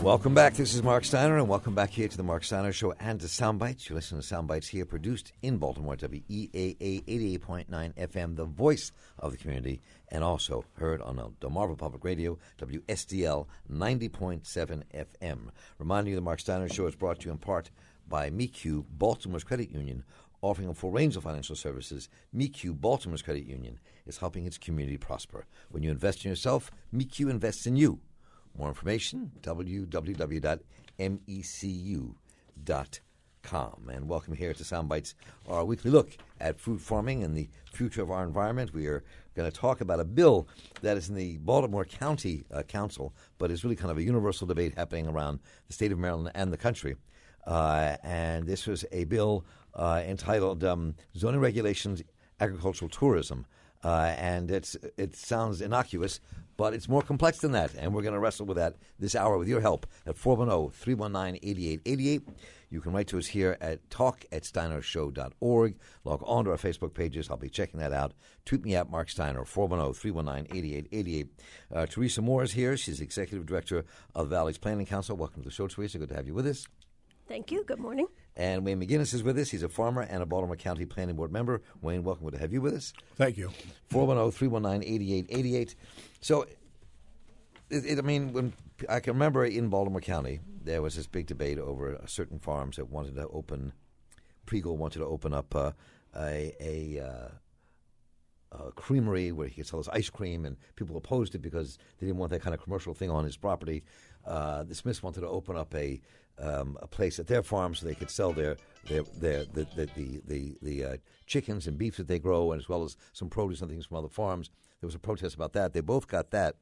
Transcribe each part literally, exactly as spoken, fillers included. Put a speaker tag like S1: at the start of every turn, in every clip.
S1: Welcome back. This is Mark Steiner, and welcome back here to the Mark Steiner Show and to Soundbites. You listen to Soundbites here, produced in Baltimore, W E A A eighty-eight point nine F M, the voice of the community, and also heard on Delmarva Public Radio, W S D L ninety point seven F M. Reminding you, the Mark Steiner Show is brought to you in part by M E C U, Baltimore's credit union, offering a full range of financial services. M E C U, Baltimore's credit union, is helping its community prosper. When you invest in yourself, M E C U invests in you. More information, w w w dot m e c u dot com. And welcome here to Soundbites, our weekly look at food farming and the future of our environment. We are going to talk about a bill that is in the Baltimore County uh, Council, but is really kind of a universal debate happening around the state of Maryland and the country. Uh, and this was a bill uh, entitled um, Zoning Regulations, Agricultural Tourism. Uh, and it's it sounds innocuous, but it's more complex than that, and we're going to wrestle with that this hour with your help at four one zero, three one nine, eight eight eight eight. You can write to us here at talk at steiner show dot org. Log on to our Facebook pages. I'll be checking that out. Tweet me at Mark Steiner, four one zero, three one nine, eight eight eight eight. Uh, Teresa Moore is here. She's Executive Director of the Valley's Planning Council. Welcome to the show, Teresa. Good to have you with us.
S2: Thank you. Good morning.
S1: And Wayne McGinnis is with us. He's a farmer and a Baltimore County Planning Board member. Wayne, welcome. Good to have you with us.
S3: Thank you.
S1: four one zero, three one nine, eight eight eight eight. So, it, it, I mean, when I can remember in Baltimore County, there was this big debate over certain farms that wanted to open, Pregel wanted to open up uh, a, a, uh, a creamery where he could sell his ice cream, and people opposed it because they didn't want that kind of commercial thing on his property. Uh, the Smiths wanted to open up a um, a place at their farm so they could sell their their their the the the, the, the uh, chickens and beef that they grow, and as well as some produce and things from other farms. There was a protest about that. They both got that.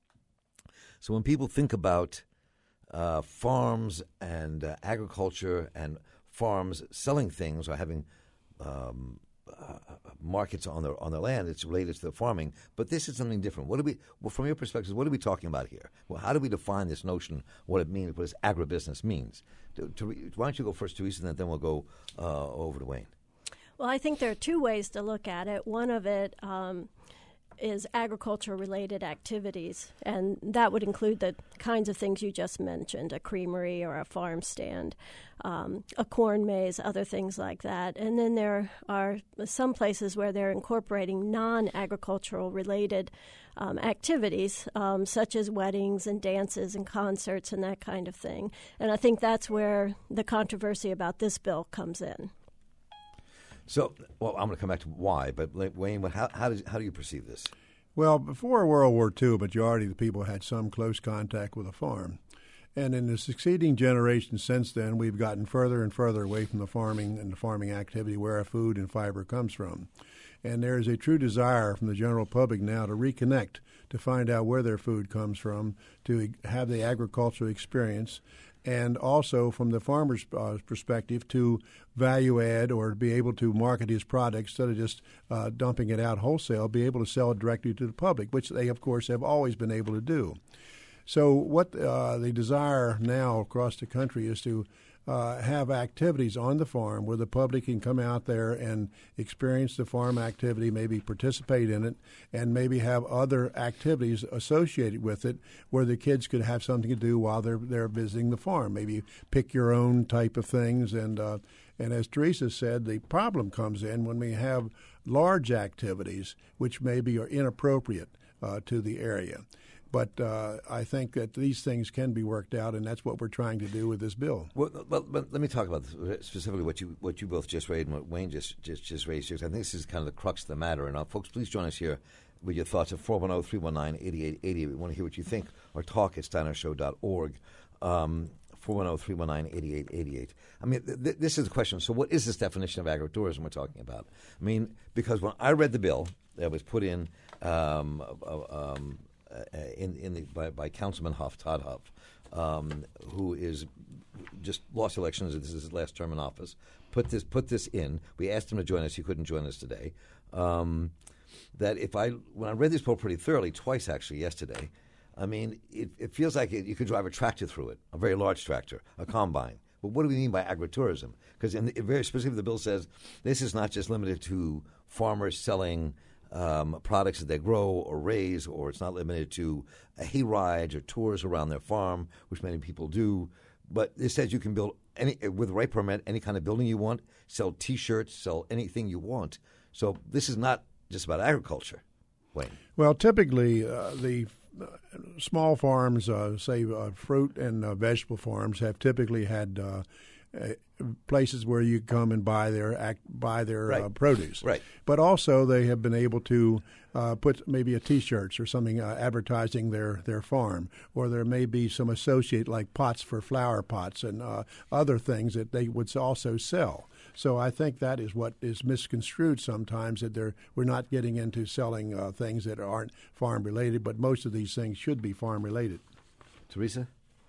S1: So when people think about uh, farms and uh, agriculture and farms selling things or having um, uh, markets on their on their land, it's related to the farming. But this is something different. What do we, well, from your perspective, what are we talking about here? Well, how do we define this notion? What it means? What this agribusiness means? To, to, why don't you go first, Teresa, and then we'll go uh, over to Wayne.
S2: Well, I think there are two ways to look at it. One of it um, is agriculture-related activities, and that would include the kinds of things you just mentioned, a creamery or a farm stand, um, a corn maze, other things like that. And then there are some places where they're incorporating non-agricultural related um, activities, um, such as weddings and dances and concerts and that kind of thing. And I think that's where the controversy about this bill comes in.
S1: So, well, I'm going to come back to why, but Wayne, how, how, does, how do you perceive this?
S3: Well, before World War Two, a majority of the people had some close contact with a farm. And in the succeeding generations since then, we've gotten further and further away from the farming and the farming activity where our food and fiber comes from. And there is a true desire from the general public now to reconnect, to find out where their food comes from, to have the agricultural experience, and also from the farmer's uh, perspective to value add or to be able to market his product instead of just uh, dumping it out wholesale, be able to sell it directly to the public, which they, of course, have always been able to do. So what uh, the desire now across the country is to uh, have activities on the farm where the public can come out there and experience the farm activity, maybe participate in it, and maybe have other activities associated with it where the kids could have something to do while they're they're visiting the farm. Maybe pick your own type of things. And uh, and as Teresa said, the problem comes in when we have large activities which maybe are inappropriate uh, to the area. But uh, I think that these things can be worked out, and that's what we're trying to do with this bill.
S1: Well, but, but let me talk about this, specifically what you what you both just raised and what Wayne just just, just raised here. I think this is kind of the crux of the matter. And uh, folks, please join us here with your thoughts at four one zero, three one nine, eight eight eight eight. We want to hear what you think, or talk at steiner show dot org. Um, four one zero, three one nine, eight eight eight eight. I mean, th- th- this is the question. So what is this definition of agritourism we're talking about? I mean, because when I read the bill that was put in um, uh, um, uh, in, in the, by, by Councilman Huff, Todd Huff, um, who is just lost elections. This is his last term in office. Put this put this in. We asked him to join us. He couldn't join us today. Um, that if I when I read this bill pretty thoroughly, twice actually yesterday, I mean, it, it feels like it, you could drive a tractor through it, a very large tractor, a combine. But what do we mean by agritourism? Because in the, very specifically, the bill says this is not just limited to farmers selling um, products that they grow or raise, or it's not limited to a hayrides or tours around their farm, which many people do. But it says you can build any with the right permit, any kind of building you want, sell T-shirts, sell anything you want. So this is not just about agriculture, Wayne.
S3: Well, typically uh, the uh, small farms, uh, say uh, fruit and uh, vegetable farms, have typically had uh, uh, places where you come and buy their act, buy their
S1: right.
S3: uh, produce.
S1: Right.
S3: But also they have been able to uh, put maybe a T-shirts or something uh, advertising their, their farm, or there may be some associate like pots for flower pots and uh, other things that they would also sell. So I think that is what is misconstrued sometimes, that they're, we're not getting into selling uh, things that aren't farm-related, but most of these things should be farm-related.
S1: Teresa?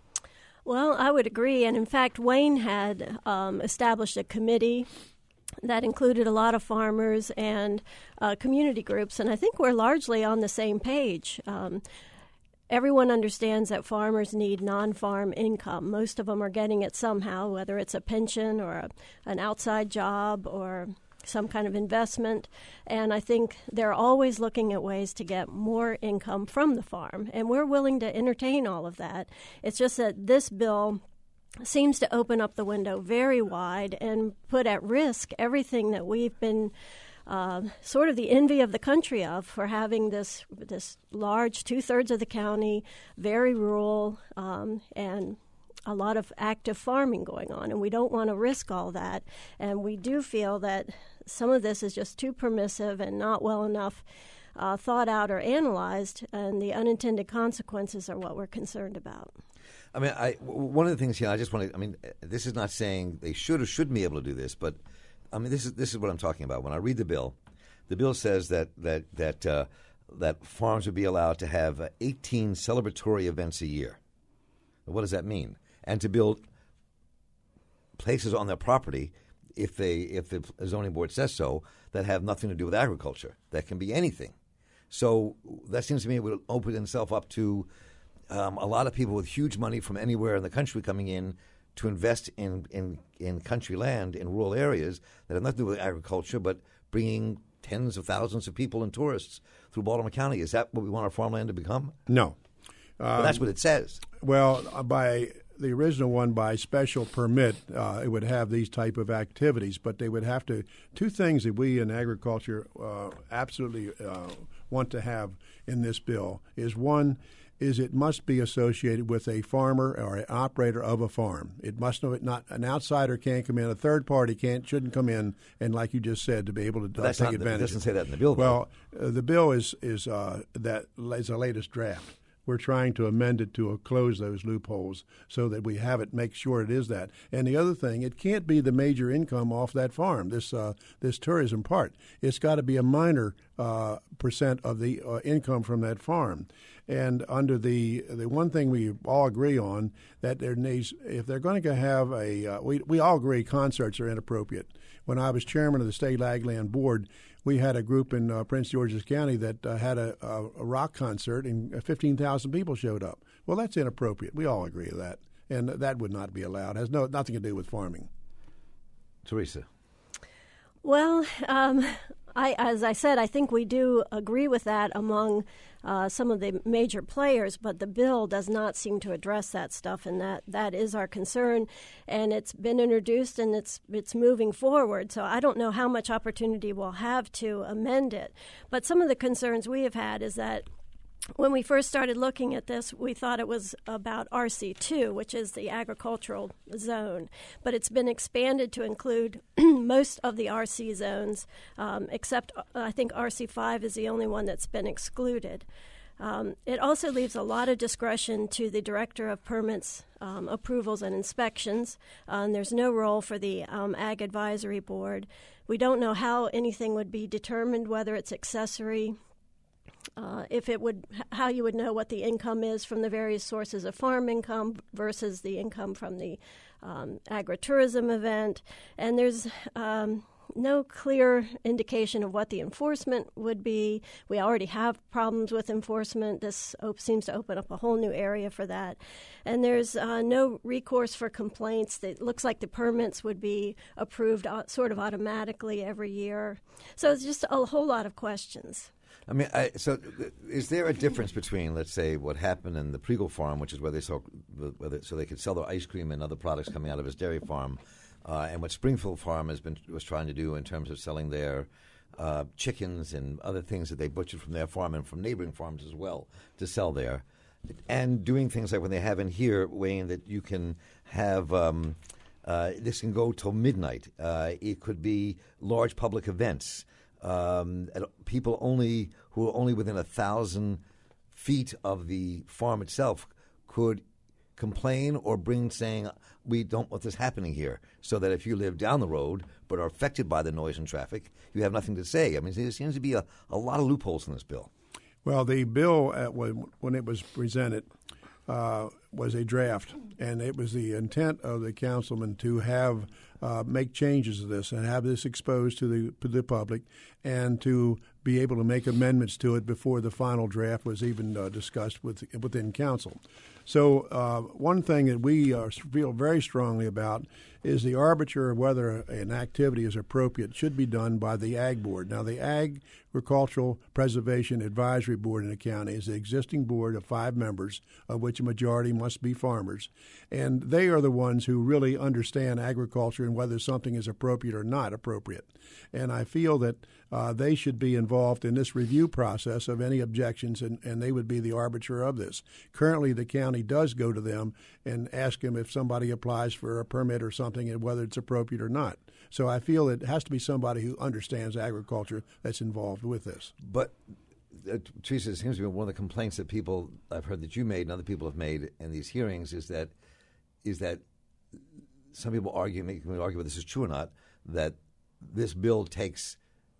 S2: Well, I would agree. And in fact, Wayne had um, established a committee that included a lot of farmers and uh, community groups, and I think we're largely on the same page. Um, Everyone understands that farmers need non-farm income. Most of them are getting it somehow, whether it's a pension or a, an outside job or some kind of investment. And I think they're always looking at ways to get more income from the farm. And we're willing to entertain all of that. It's just that this bill seems to open up the window very wide and put at risk everything that we've been Uh, sort of the envy of the country of, for having this this large two-thirds of the county, very rural, um, and a lot of active farming going on. And we don't want to risk all that. And we do feel that some of this is just too permissive and not well enough uh, thought out or analyzed, and the unintended consequences are what we're concerned about.
S1: I mean, I, one of the things here, I just want to, I mean, this is not saying they should or shouldn't be able to do this, but I mean, this is this is what I'm talking about. When I read the bill, the bill says that that that uh, that farms would be allowed to have uh, eighteen celebratory events a year. What does that mean? And to build places on their property, if they if the zoning board says so, that have nothing to do with agriculture. That can be anything. So that seems to me it would open itself up to um, a lot of people with huge money from anywhere in the country coming in to invest in, in, in country land in rural areas that have nothing to do with agriculture, but bringing tens of thousands of people and tourists through Baltimore County. Is that what we want our farmland to become?
S3: No.
S1: Um, well, that's what it says.
S3: Well, by the original one, by special permit, uh, it would have these type of activities, but they would have to – two things that we in agriculture uh, absolutely uh, want to have in this bill is, one – is it must be associated with a farmer or an operator of a farm. It must know it not an outsider can't come in, a third party can't shouldn't come in, and like you just said, to be able to uh,
S1: that's
S3: take
S1: not,
S3: advantage.
S1: It doesn't say that in the bill.
S3: Well, uh, the bill is is uh, that is the latest draft. We're trying to amend it to uh, close those loopholes so that we have it, make sure it is that. And the other thing, it can't be the major income off that farm, this uh, this tourism part. It's got to be a minor uh, percent of the uh, income from that farm. And under the the one thing we all agree on, that there needs, if they're going to have a, uh, we, we all agree concerts are inappropriate. When I was chairman of the State Ag Land Board, we had a group in uh, Prince George's County that uh, had a, a, a rock concert, and fifteen thousand people showed up. Well, that's inappropriate. We all agree with that, and that would not be allowed. It has no nothing to do with farming.
S1: Teresa.
S2: Well, um, I, as I said, I think we do agree with that among uh, some of the major players, but the bill does not seem to address that stuff, and that, that is our concern. And it's been introduced, and it's it's moving forward. So I don't know how much opportunity we'll have to amend it. But some of the concerns we have had is that when we first started looking at this, we thought it was about R C two, which is the agricultural zone. But it's been expanded to include most of the R C zones, um, except uh, I think R C five is the only one that's been excluded. Um, it also leaves a lot of discretion to the Director of Permits, um, Approvals, and Inspections. Uh, and there's no role for the um, Ag Advisory Board. We don't know how anything would be determined, whether it's accessory, Uh, if it would, how you would know what the income is from the various sources of farm income versus the income from the um, agritourism event. And there's, um, no clear indication of what the enforcement would be. We already have problems with enforcement. This op- seems to open up a whole new area for that. And there's uh, no recourse for complaints. It looks like the permits would be approved uh, sort of automatically every year. So it's just a whole lot of questions.
S1: I mean, I, so is there a difference between, let's say, what happened in the Priegel farm, which is where they saw, where they, so they could sell their ice cream and other products coming out of his dairy farm, uh, and what Springfield Farm has been was trying to do in terms of selling their uh, chickens and other things that they butchered from their farm and from neighboring farms as well to sell there, and doing things like when they have in here, Wayne, that you can have. Um, uh, this can go till midnight. Uh, it could be large public events. Um, people only who are only within a thousand feet of the farm itself could complain or bring saying, we don't want this happening here, so that if you live down the road but are affected by the noise and traffic, you have nothing to say. I mean, there seems to be a, a lot of loopholes in this bill.
S3: Well, the bill, uh, when, when it was presented, uh, was a draft, and it was the intent of the councilman to have uh, make changes to this and have this exposed to the to the public, and to be able to make amendments to it before the final draft was even uh, discussed with, within council. So uh, one thing that we uh, feel very strongly about is the arbiter of whether an activity is appropriate should be done by the Ag Board. Now, the Agricultural Preservation Advisory Board in the county is the existing board of five members, of which a majority must be farmers. And they are the ones who really understand agriculture and whether something is appropriate or not appropriate. And I feel that uh, they should be involved in this review process of any objections, and, and they would be the arbiter of this. Currently, the county does go to them and ask them if somebody applies for a permit or something and whether it's appropriate or not. So I feel it has to be somebody who understands agriculture that's involved with this.
S1: But, uh, Teresa, it seems to be one of the complaints that people, I've heard that you made and other people have made in these hearings, is that is that some people argue, make me argue whether this is true or not, that this bill takes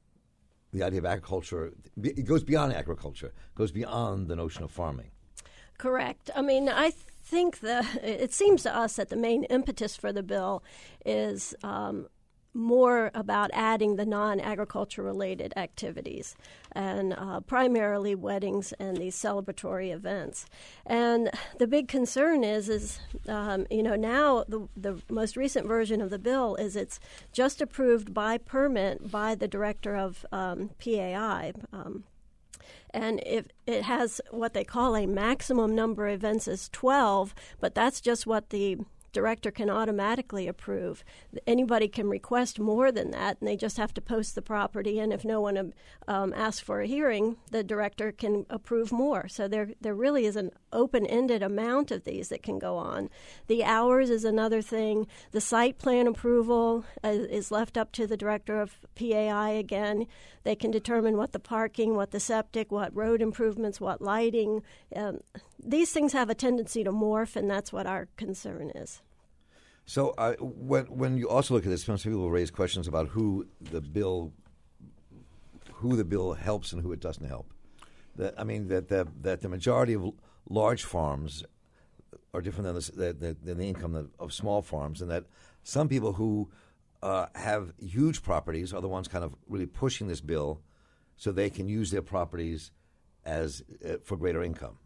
S1: the idea of agriculture, it goes beyond agriculture, goes beyond the notion of farming.
S2: Correct. I mean, I think the it seems to us that the main impetus for the bill is um, more about adding the non-agriculture related activities, and uh, primarily weddings and these celebratory events. And the big concern is, is um, you know, now the the most recent version of the bill is it's just approved by permit by the director of um, P A I. Um, And if it has what they call a maximum number of events is twelve, but that's just what the director can automatically approve. Anybody can request more than that, and they just have to post the property. And if no one um, asks for a hearing, the director can approve more. So there, there really is an open-ended amount of these that can go on. The hours is another thing. The site plan approval uh, is left up to the director of P A I again. They can determine what the parking, what the septic, what road improvements, what lighting. Um, these things have a tendency to morph, and that's what our concern is.
S1: So uh, when when you also look at this, some people raise questions about who the bill, who the bill helps and who it doesn't help. That I mean that the that the majority of large farms are different than the, the, than the income of small farms, and that some people who uh, have huge properties are the ones kind of really pushing this bill, so they can use their properties as uh, for greater income.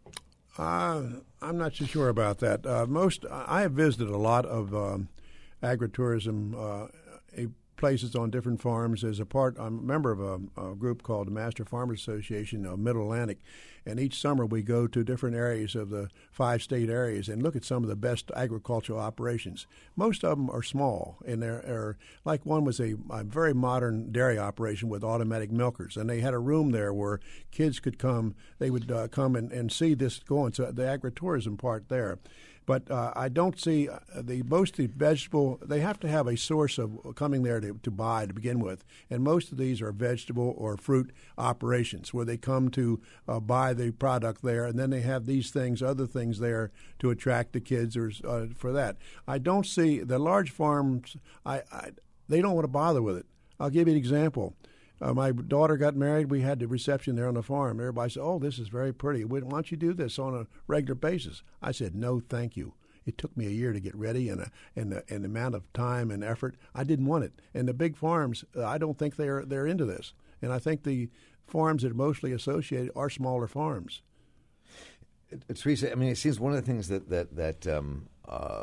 S3: Uh, I'm not so sure about that. Uh, most I have visited a lot of um, agritourism uh, a places on different farms. As a part, I'm a member of a, a group called the Master Farmers Association of Middle Atlantic, and each summer we go to different areas of the five state areas and look at some of the best agricultural operations. Most of them are small, and they're, they're like one was a, a very modern dairy operation with automatic milkers, and they had a room there where kids could come. They would uh, come and, and see this going. So the agritourism part there. But uh, I don't see uh, the most of the vegetable. They have to have a source of coming there to, to buy to begin with, and most of these are vegetable or fruit operations where they come to uh, buy the product there, and then they have these things, other things there to attract the kids or uh, for that. I don't see the large farms. I, I they don't want to bother with it. I'll give you an example. Uh, my daughter got married. We had the reception there on the farm. Everybody said, "Oh, this is very pretty. Why don't you do this on a regular basis?" I said, "No, thank you." It took me a year to get ready, and a, and the, and the amount of time and effort, I didn't want it. And the big farms, uh, I don't think they're they're into this. And I think the farms that are mostly associated are smaller farms.
S1: Teresa, I mean, it seems one of the things that that that um, uh,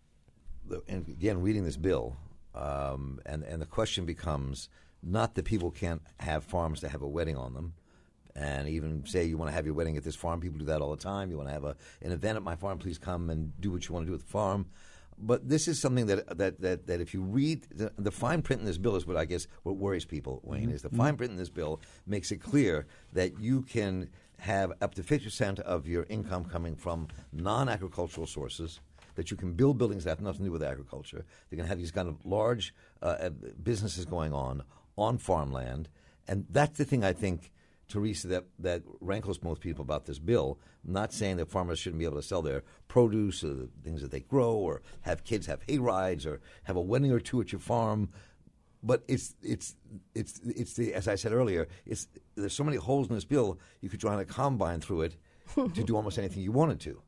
S1: the, and again, reading this bill, um, and and the question becomes not that people can't have farms to have a wedding on them, and even say you want to have your wedding at this farm. People do that all the time. You want to have a an event at my farm, please come and do what you want to do at the farm. But this is something that that that, that if you read the, the fine print in this bill is what I guess what worries people, Wayne, mm-hmm. is the fine print in this bill makes it clear that you can have up to fifty percent of your income coming from non-agricultural sources, that you can build buildings that have nothing to do with agriculture. You can have these kind of large uh, businesses going on on farmland. And that's the thing I think, Teresa, that, that rankles most people about this bill. I'm not saying that farmers shouldn't be able to sell their produce or the things that they grow or have kids have hay rides or have a wedding or two at your farm. But it's it's it's it's the as I said earlier, it's there's so many holes in this bill. You could run a combine through it to do almost anything you wanted to.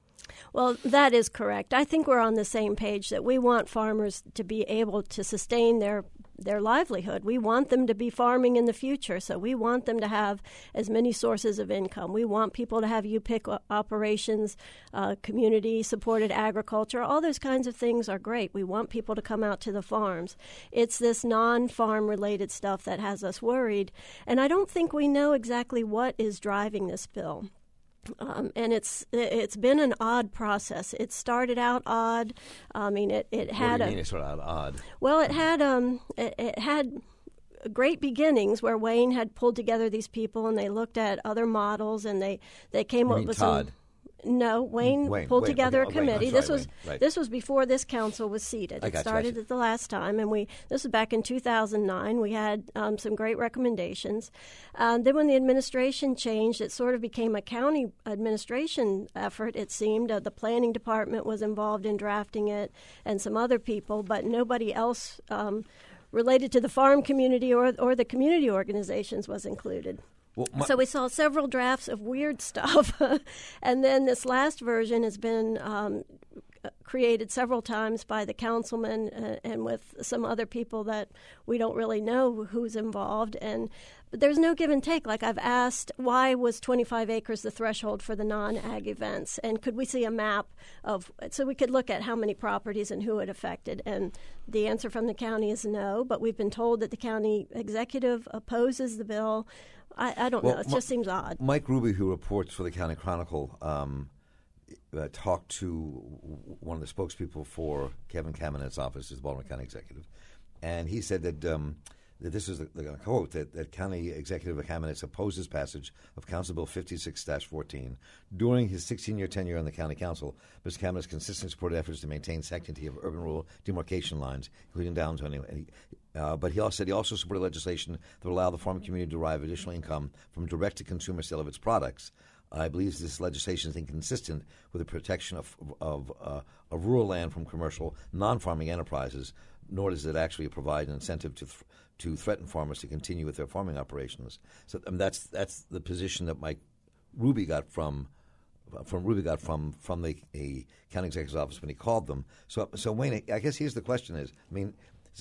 S2: Well, that is correct. I think we're on the same page that we want farmers to be able to sustain their their livelihood. We want them to be farming in the future, so we want them to have as many sources of income. We want people to have U P I C operations, uh, community-supported agriculture. All those kinds of things are great. We want people to come out to the farms. It's this non-farm related stuff that has us worried, and I don't think we know exactly what is driving this bill. Um, and it's it's been an odd process. It started out odd. I mean, it, it had
S1: what do you
S2: a
S1: mean it started out odd?
S2: Well, it had um it, it had great beginnings where Wayne had pulled together these people and they looked at other models and they, they came
S1: you
S2: up
S1: mean
S2: with
S1: Todd?
S2: some. No, Wayne,
S1: Wayne
S2: pulled
S1: Wayne,
S2: together
S1: okay,
S2: a committee.
S1: oh, Wayne,
S2: this
S1: sorry,
S2: was
S1: Wayne, right.
S2: this was before this council was seated.
S1: I
S2: It
S1: gotcha,
S2: started
S1: gotcha.
S2: at the last time, and we this was back in two thousand nine. We had um, some great recommendations. Um, then when the administration changed, it sort of became a county administration effort. It seemed uh, the planning department was involved in drafting it, and some other people, but nobody else um, related to the farm community or or the community organizations was included.
S1: Well, my,
S2: So we saw several drafts of weird stuff, and then this last version has been um, created several times by the councilman uh, and with some other people that we don't really know who's involved. And but there's no give and take. Like I've asked, why was twenty-five acres the threshold for the non-ag events? And could we see a map of so we could look at how many properties and who it affected? And the answer from the county is no. But we've been told that the county executive opposes the bill. I, I don't
S1: well,
S2: know. It
S1: Ma-
S2: just seems odd.
S1: Mike Ruby, who reports for the County Chronicle, um, uh, talked to one of the spokespeople for Kevin Caminet's office, his Baltimore County Executive, and he said that um, that this is the, the quote that, that County Executive Kamenetz opposes passage of Council Bill fifty-six dash fourteen. During his sixteen-year tenure on the County Council, Mister Kamenetz consistently supported efforts to maintain sanctity of urban-rural demarcation lines, including downtown. Uh, but he also said he also supported legislation that would allow the farm community to derive additional income from direct-to-consumer sale of its products. I believe this legislation is inconsistent with the protection of of, uh, of rural land from commercial, non-farming enterprises, nor does it actually provide an incentive to th- to threaten farmers to continue with their farming operations. So I mean, that's that's the position that Mike Ruby got from from Ruby got from from the a county executive's office when he called them. So so Wayne, I guess here's the question: is I mean,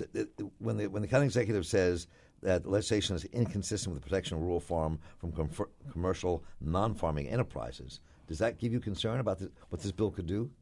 S1: when the when the county executive says that legislation is inconsistent with the protection of rural farm from com- commercial non-farming enterprises, does that give you concern about the, what this bill could do?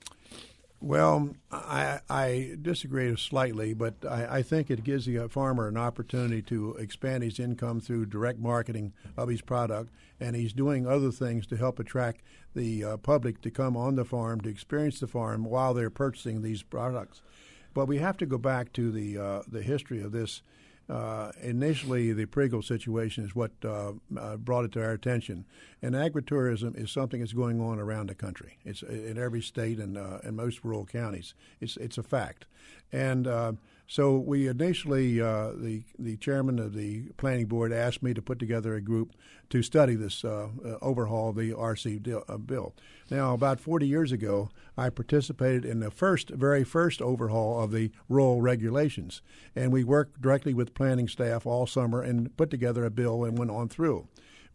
S3: Well, I, I disagree slightly, but I, I think it gives the farmer an opportunity to expand his income through direct marketing of his product, and he's doing other things to help attract the uh, public to come on the farm, to experience the farm while they're purchasing these products. But we have to go back to the uh, the history of this. Uh, initially, the Pringle situation is what uh, uh, brought it to our attention. And agritourism is something that's going on around the country. It's in every state and uh, in most rural counties. It's it's a fact. And uh, so we initially, uh, the the chairman of the planning board asked me to put together a group to study this uh, uh, overhaul of the R C deal, uh, bill. Now, about forty years ago, I participated in the first, very first overhaul of the rural regulations, and we worked directly with planning staff all summer and put together a bill and went on through.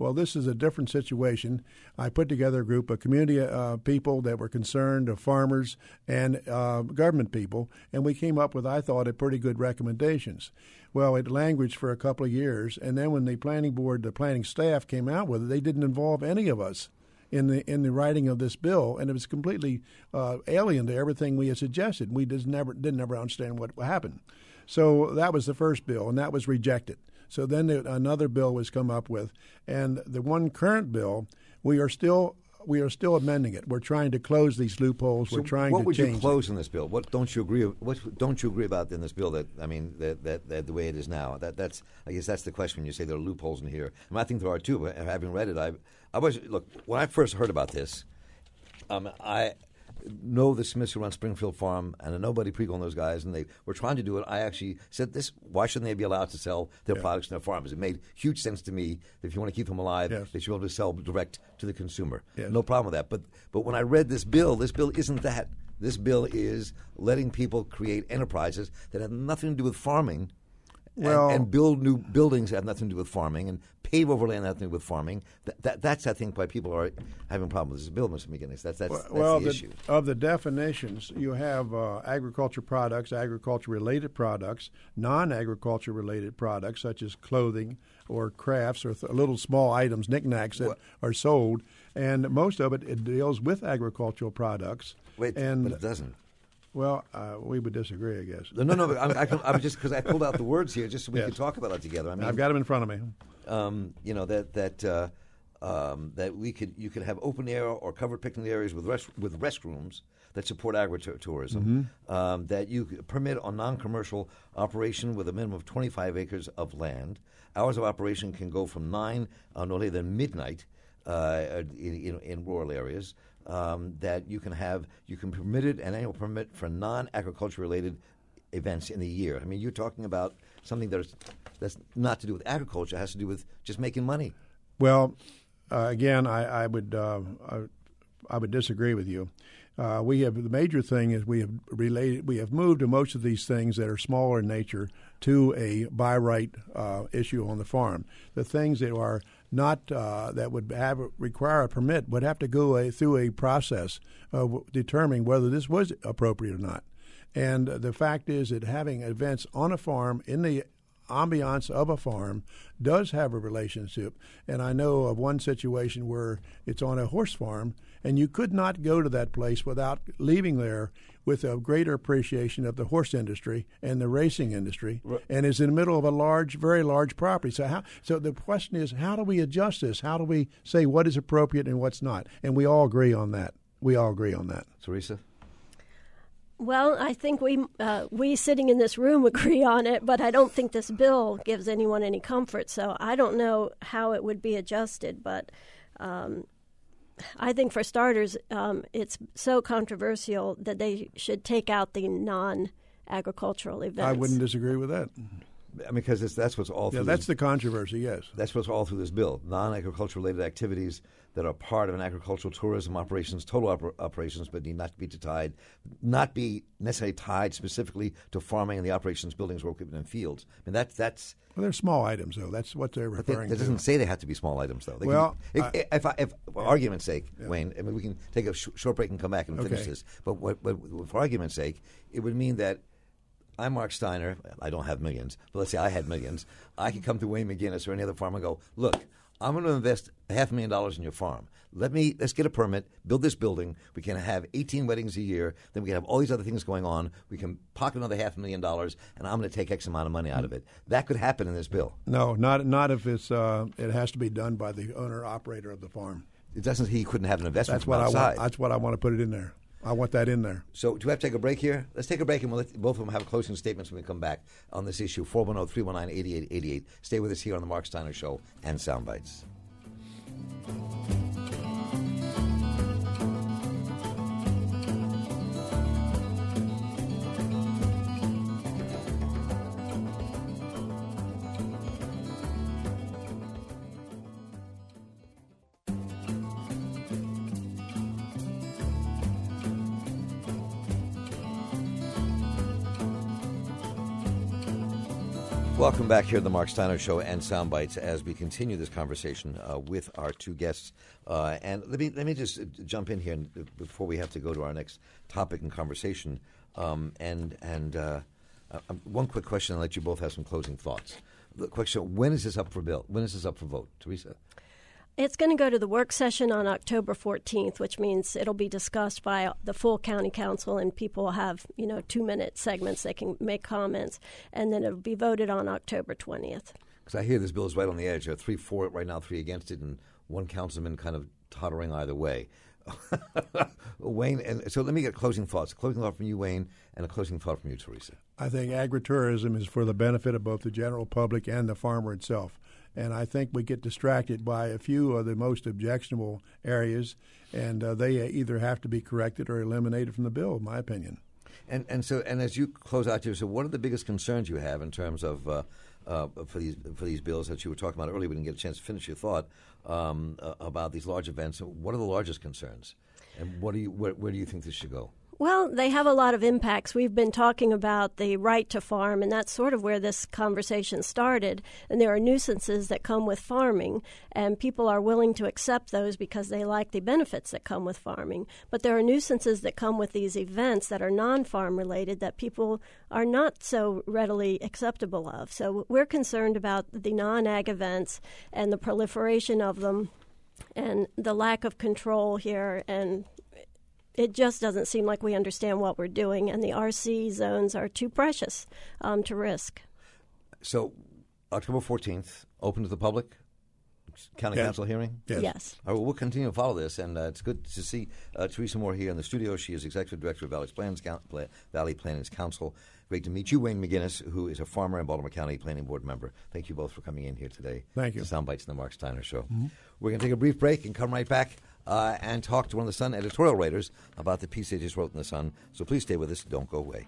S3: Well, this is a different situation. I put together a group of community uh, people that were concerned, of farmers and uh, government people, and we came up with, I thought, a pretty good recommendations. Well, it languished for a couple of years, and then when the planning board, the planning staff came out with it, they didn't involve any of us in the in the writing of this bill, and it was completely uh, alien to everything we had suggested. We just never didn't ever understand what happened. So that was the first bill, and that was rejected. So then the, another bill was come up with, and the one current bill, we are still we are still amending it. We're trying to close these loopholes.
S1: So
S3: We're trying
S1: what
S3: to
S1: would
S3: change
S1: you close
S3: it.
S1: in this bill? What don't you agree? What don't you agree about in this bill? That I mean, that, that, that the way it is now. That that's I guess that's the question. When you say there are loopholes in here, I, mean, I think there are too. But having read it, I I was look when I first heard about this. Um, I know the Smiths who run Springfield Farm, and I know Buddy Priegel and those guys, and they were trying to do it. I actually said, "This, why shouldn't they be allowed to sell their
S3: yeah.
S1: products in their farms?" It made huge sense to me that if you want to keep them alive,
S3: yes.
S1: they should be able to sell direct to the consumer.
S3: Yes.
S1: No problem with that. But but when I read this bill, this bill isn't that. This bill is letting people create enterprises that have nothing to do with farming.
S3: Well,
S1: and, and build new buildings that have nothing to do with farming, and pave over land that have nothing to do with farming. That, that, that's, I think, why people are having problems with this bill, Mister McGinnis. That's, that's, that's
S3: well,
S1: the,
S3: the
S1: issue.
S3: Of the definitions, you have uh, agriculture products, agriculture-related products, non-agriculture-related products, such as clothing or crafts or th- little small items, knickknacks that
S1: what?
S3: are sold. And most of it, it deals with agricultural products.
S1: Wait,
S3: and,
S1: but it doesn't.
S3: Well, uh, we would disagree, I guess.
S1: No, no, no. I, I, can, I was just because I pulled out the words here, just so we
S3: Yes.
S1: could talk about it together. I mean,
S3: I've got them in front of me.
S1: um, you know that that uh, um, that we could you could have open air or covered picnic areas with rest, with restrooms that support agritourism.
S3: Mm-hmm.
S1: Um, that you could permit on non-commercial operation with a minimum of twenty-five acres of land. Hours of operation can go from nine uh, no later than midnight uh, in, in, in rural areas. Um, that you can have, you can permit it, an annual permit for non-agriculture related events in the year. I mean, you're talking about something that's that's not to do with agriculture; it has to do with just making money.
S3: Well, uh, again, I, I would uh, I, I would disagree with you. Uh, we have the major thing is we have related we have moved to most of these things that are smaller in nature to a by right uh, issue on the farm. The things that are not uh, that would have require a permit would have to go a, through a process of determining whether this was appropriate or not. And the fact is that having events on a farm in the ambiance of a farm does have a relationship. And I know of one situation where it's on a horse farm, and you could not go to that place without leaving there with a greater appreciation of the horse industry and the racing industry, right. And is in the middle of a large, very large property. So how? So the question is, how do we adjust this? How do we say what is appropriate and what's not? And we all agree on that. We all agree on that.
S1: Teresa?
S2: Well, I think we uh, we sitting in this room agree on it, but I don't think this bill gives anyone any comfort. So I don't know how it would be adjusted, but um, I think for starters, um, it's so controversial that they should take out the non-agricultural events.
S3: I wouldn't disagree with that.
S1: I mean, because it's, that's what's all through
S3: Yeah, that's
S1: this,
S3: the controversy, yes.
S1: That's what's all through this bill. Non-agricultural related activities that are part of an agricultural tourism operations, total oper- operations, but need not be tied, not be necessarily tied specifically to farming and the operations, buildings, work equipment, and fields. I mean, that's that's.
S3: Well, they're small items, though. That's what they're
S1: But they,
S3: referring
S1: that
S3: to.
S1: doesn't say they have to be small items, though. They
S3: Well,
S1: can,
S3: I,
S1: if, if, I, if for
S3: yeah.
S1: argument's sake,
S3: Yeah.
S1: Wayne, I mean, we can take a sh- short break and come back and finish
S3: Okay.
S1: this. But what, what, for argument's sake, it would mean that I'm Mark Steiner. I don't have millions, but let's say I had millions. I could come to Wayne McGinnis or any other farm and go, look, I'm going to invest a half a million dollars in your farm. Let me let's get a permit, build this building. We can have eighteen weddings a year. Then we can have all these other things going on. We can pocket another half a million dollars, and I'm going to take X amount of money out of it. That could happen in this bill.
S3: No, not not if it's. Uh, it has to be done by the owner operator of the farm.
S1: It doesn't. He couldn't have an investment
S3: That's
S1: from
S3: what
S1: outside.
S3: I want. That's what I want to put it in there. I want that in there.
S1: So do we have to take a break here? Let's take a break, and we'll let both of them have closing statements when we come back on this issue. four one zero, three one nine, eight eight eight eight. Stay with us here on the Mark Steiner Show and Soundbites. Welcome back here to the Mark Steiner Show and Soundbites as we continue this conversation uh, with our two guests. Uh, and let me let me just jump in here and, before we have to go to our next topic and conversation. Um, and and uh, uh, one quick question, and let you both have some closing thoughts. The question: When is this up for bill? When is this up for vote, Teresa?
S2: It's going to go to the work session on October fourteenth, which means it'll be discussed by the full county council, and people will have, you know, two-minute segments. They can make comments, and then it'll be voted on October twentieth.
S1: Because I hear this bill is right on the edge. There are three for it right now, three against it, and one councilman kind of tottering either way. Wayne, and so let me get closing thoughts. A closing thought from you, Wayne, and a closing thought from you, Teresa.
S3: I think agritourism is for the benefit of both the general public and the farmer itself. And I think we get distracted by a few of the most objectionable areas, and uh, they either have to be corrected or eliminated from the bill, in my opinion.
S1: And and so and as you close out here, so what are the biggest concerns you have in terms of uh, uh, for these for these bills that you were talking about earlier? We didn't get a chance to finish your thought um, uh, about these large events. What are the largest concerns, and what do you where, where do you think this should go?
S2: Well, they have a lot of impacts. We've been talking about the right to farm, and that's sort of where this conversation started. And there are nuisances that come with farming, and people are willing to accept those because they like the benefits that come with farming. But there are nuisances that come with these events that are non-farm related that people are not so readily acceptable of. So we're concerned about the non-ag events and the proliferation of them and the lack of control here, and it just doesn't seem like we understand what we're doing, and the R C zones are too precious um, to risk.
S1: So, October fourteenth, open to the public, county
S3: yes.
S1: council hearing?
S3: Yes.
S2: yes.
S1: All right, well, we'll continue to follow this, and uh, it's good to see uh, Teresa Moore here in the studio. She is Executive Director of Valley Planners, Valley Planners Council. Great to meet you, Wayne McGinnis, who is a farmer and Baltimore County Planning Board member. Thank you both for coming in here today.
S3: Thank you.
S1: To Soundbites in the Mark Steiner Show.
S3: Mm-hmm.
S1: We're going to take a brief break and come right back uh, and talk to one of the Sun editorial writers about the piece they just wrote in the Sun. So please stay with us. Don't go away.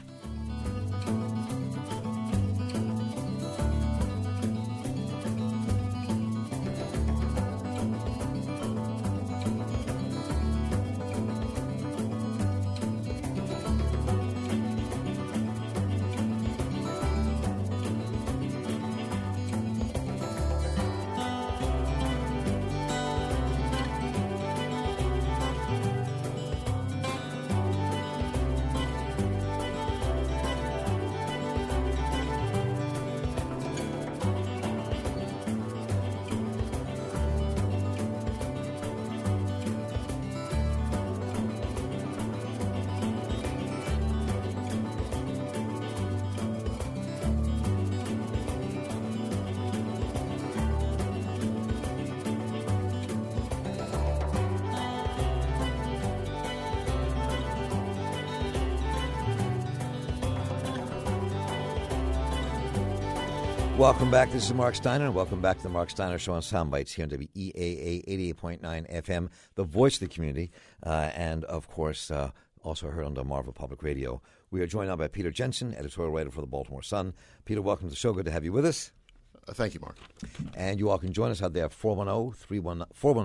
S1: Welcome back. This is Mark Steiner, and welcome back to the Mark Steiner Show on Soundbites here on W E A A eighty-eight point nine F M, the voice of the community, uh, and, of course, uh, also heard on Delmarva Public Radio. We are joined now by Peter Jensen, editorial writer for the Baltimore Sun. Peter, welcome to the show. Good to have you with us.
S4: Uh, thank you, Mark. And
S1: you all can join us out there, four one zero, three one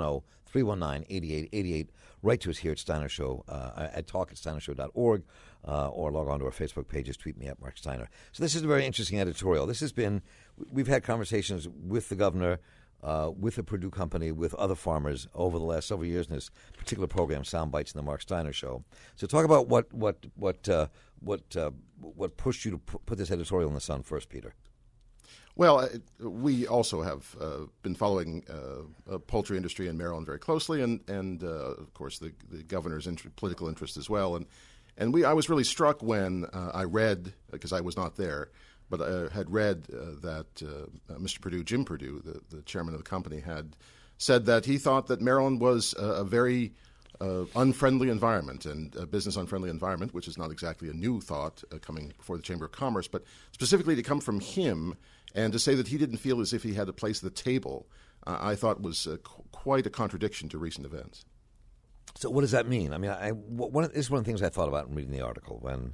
S1: nine, eight eight eight eight. Write to us here at Steiner Show, uh, at talk at steiner show dot org, uh, or log on to our Facebook pages, tweet me at Mark Steiner. So this is a very interesting editorial. This has been, we've had conversations with the governor, uh, with the Purdue Company, with other farmers over the last several years in this particular program, Soundbites in the Mark Steiner Show. So talk about what what what uh, what uh, what pushed you to p- put this editorial in the Sun first, Peter.
S4: Well, uh, we also have uh, been following uh, a poultry industry in Maryland very closely, and and uh, of course the, the governor's int- political interest as well. And and we I was really struck when uh, I read, because I was not there, but I had read uh, that uh, Mister Purdue, Jim Purdue, the, the chairman of the company, had said that he thought that Maryland was a, a very uh, unfriendly environment and a business unfriendly environment, which is not exactly a new thought uh, coming before the Chamber of Commerce, but specifically to come from him. And to say that he didn't feel as if he had a place at the table, uh, I thought was uh, qu- quite a contradiction to recent events.
S1: So what does that mean? I mean, I, one of, this is one of the things I thought about in reading the article. When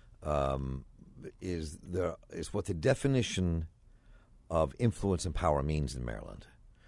S1: um, is there is what the definition of influence and power means in Maryland,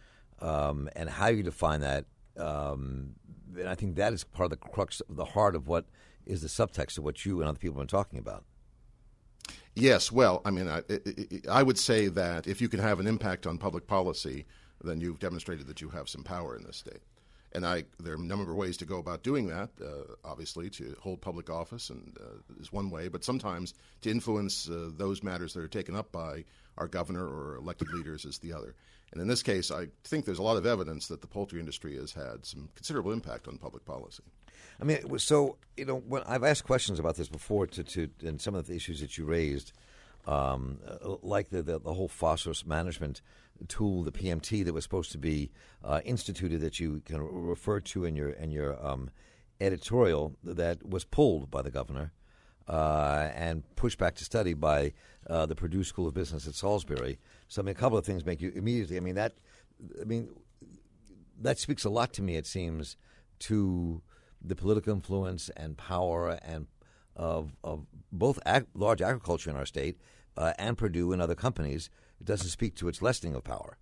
S1: um, and how you define that. Um, and I think that is part of the crux, of the heart of what is the subtext of what you and other people have been talking about.
S4: Yes, well, I mean, I, I would say that if you can have an impact on public policy, then you've demonstrated that you have some power in this state. And I, there are a number of ways to go about doing that. Uh, obviously, to hold public office and uh, is one way, but sometimes to influence uh, those matters that are taken up by our governor or elected leaders is the other. And in this case, I think there's a lot of evidence that the poultry industry has had some considerable impact on public policy.
S1: I mean, it was so, you know, when I've asked questions about this before to, to and some of the issues that you raised, um, like the, the the whole phosphorus management tool, the P M T that was supposed to be uh, instituted, that you can refer to in your in your um, editorial, that was pulled by the governor uh, and pushed back to study by uh, the Purdue School of Business at Salisbury. So I mean, a couple of things make you immediately. I mean that. I mean that speaks a lot to me. It seems to the political influence and power and of of both ag- large agriculture in our state uh, and Purdue and other companies. It doesn't speak to its lessening of power.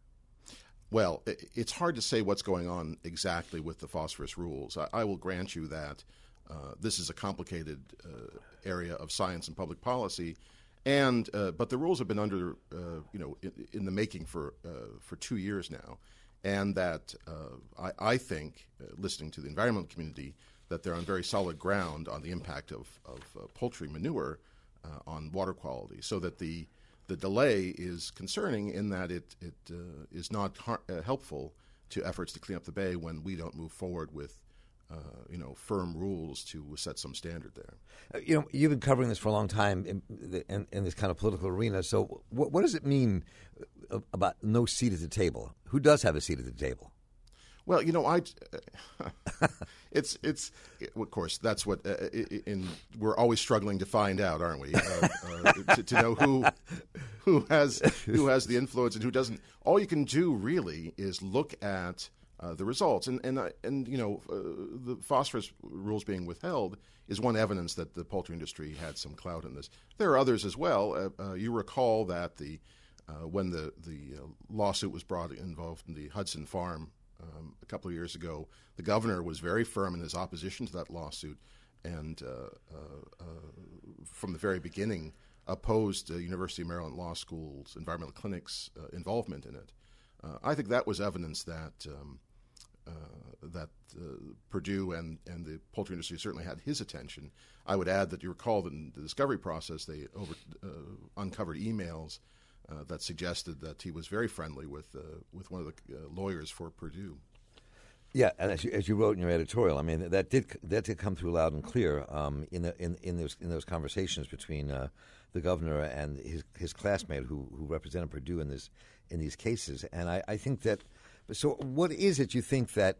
S4: Well, it's hard to say what's going on exactly with the phosphorus rules. I, I will grant you that uh, this is a complicated uh, area of science and public policy, and uh, but the rules have been under uh, you know in, in the making for uh, for two years now, and that uh, I, I think, uh, listening to the environmental community, that they're on very solid ground on the impact of of uh, poultry manure uh, on water quality, so that the The delay is concerning in that it, it uh, is not har- uh, helpful to efforts to clean up the bay when we don't move forward with, uh, you know, firm rules to set some standard there.
S1: Uh, you know, you've been covering this for a long time in, in, in this kind of political arena. So, what, what does it mean about no seat at the table? Who does have a seat at the table?
S4: Well, you know, I, uh, it's it's of course that's what uh, in we're always struggling to find out, aren't we? Uh, uh, to, to know who who has who has the influence and who doesn't. All you can do really is look at uh, the results, and and uh, and you know uh, the phosphorus rules being withheld is one evidence that the poultry industry had some clout in this. There are others as well. Uh, uh, you recall that the uh, when the the uh, lawsuit was brought involved in the Hudson Farm. Um, a couple of years ago, the governor was very firm in his opposition to that lawsuit, and uh, uh, uh, from the very beginning opposed uh, University of Maryland Law School's environmental clinic's uh, involvement in it. Uh, I think that was evidence that um, uh, that uh, Purdue and, and the poultry industry certainly had his attention. I would add that you recall that in the discovery process they over, uh, uncovered emails Uh, that suggested that he was very friendly with uh, with one of the uh, lawyers for Purdue.
S1: Yeah, and as you, as you wrote in your editorial, I mean that did that did come through loud and clear um, in the in, in those in those conversations between uh, the governor and his his classmate who who represented Purdue in this in these cases. And I, I think that. So, what is it you think that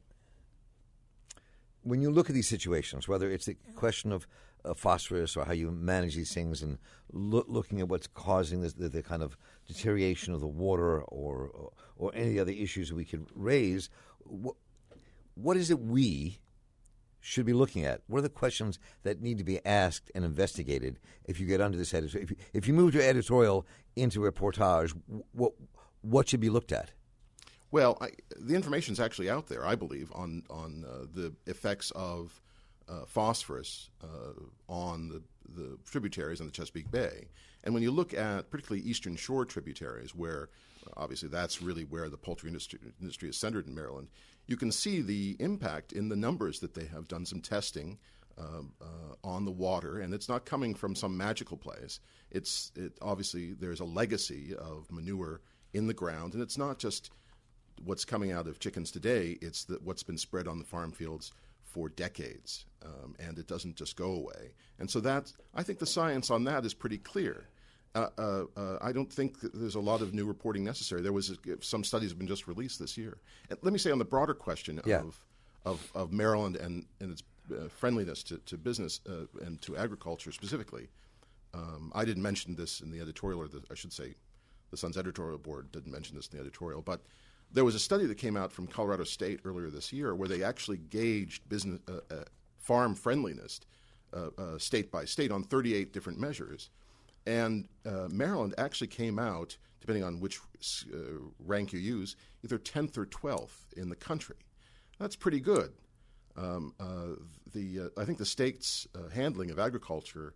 S1: when you look at these situations, whether it's the question of uh, phosphorus or how you manage these things, and loo- looking at what's causing this, the, the kind of deterioration of the water, or or, or any other issues we could raise, what, what is it we should be looking at? What are the questions that need to be asked and investigated if you get under this editorial? If you, if you moved your editorial into reportage, what what should be looked at?
S4: Well, I, the information is actually out there, I believe, on on uh, the effects of uh, phosphorus uh, on the, the tributaries in the Chesapeake Bay. And when you look at particularly eastern shore tributaries, where uh, obviously that's really where the poultry industry, industry is centered in Maryland, you can see the impact in the numbers that they have done some testing um, uh, on the water. And it's not coming from some magical place. It's it, obviously there's a legacy of manure in the ground, and it's not just what's coming out of chickens today, it's the, what's been spread on the farm fields for decades, um, and it doesn't just go away. And so that, I think the science on that is pretty clear. Uh, uh, uh, I don't think that there's a lot of new reporting necessary. There was a, some studies have been just released this year. And let me say on the broader question
S1: yeah.
S4: of, of of Maryland and, and its uh, friendliness to, to business uh, and to agriculture specifically, um, I didn't mention this in the editorial, or the, I should say the Sun's editorial board didn't mention this in the editorial, but there was a study that came out from Colorado State earlier this year where they actually gauged business uh, uh, farm friendliness uh, uh, state by state on thirty-eight different measures. And uh, Maryland actually came out, depending on which uh, rank you use, either tenth or twelfth in the country. That's pretty good. Um, uh, the uh, I think the state's uh, handling of agriculture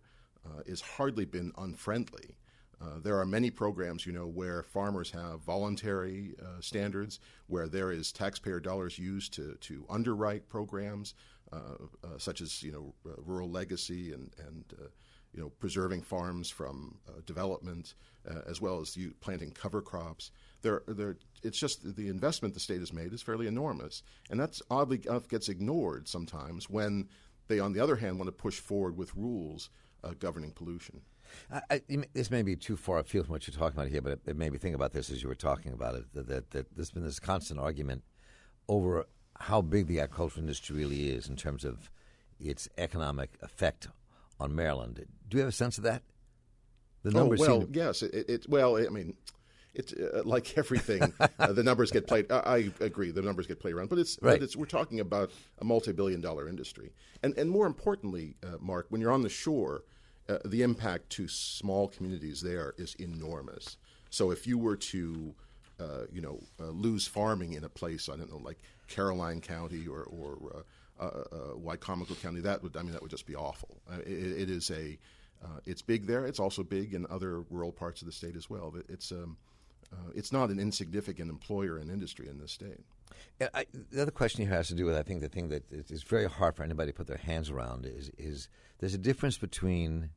S4: uh, is hardly been unfriendly. Uh, there are many programs, you know, where farmers have voluntary uh, standards, where there is taxpayer dollars used to, to underwrite programs, uh, uh, such as, you know, uh, rural legacy and, and uh, you know, preserving farms from uh, development, uh, as well as you planting cover crops. There, there, it's just the investment the state has made is fairly enormous, and that's oddly enough gets ignored sometimes when they, on the other hand, want to push forward with rules uh, governing pollution.
S1: I, I, this may be too far afield from what you're talking about here, but it, it made me think about this as you were talking about it, that, that, that there's been this constant argument over how big the agricultural industry really is in terms of its economic effect on Maryland. Do you have a sense of that? The numbers
S4: oh, well,
S1: seem to...
S4: yes. It, it, well, I mean, it's uh, like everything. uh, the numbers get played. I, I agree. The numbers get played around, but it's,
S1: right.
S4: but it's we're talking about a multi-billion-dollar industry, and and more importantly, uh, Mark, when you're on the shore, uh, the impact to small communities there is enormous. So if you were to, uh, you know, uh, lose farming in a place, I don't know, like Caroline County or or uh, Uh, uh, Wycomico County, that would I mean that would just be awful. Uh, it, it is a, uh, it's big there. It's also big in other rural parts of the state as well. It's um, uh, it's not an insignificant employer and industry in this state.
S1: Yeah, I, the other question here has to do with I think the thing that is very hard for anybody to put their hands around is is there's a difference between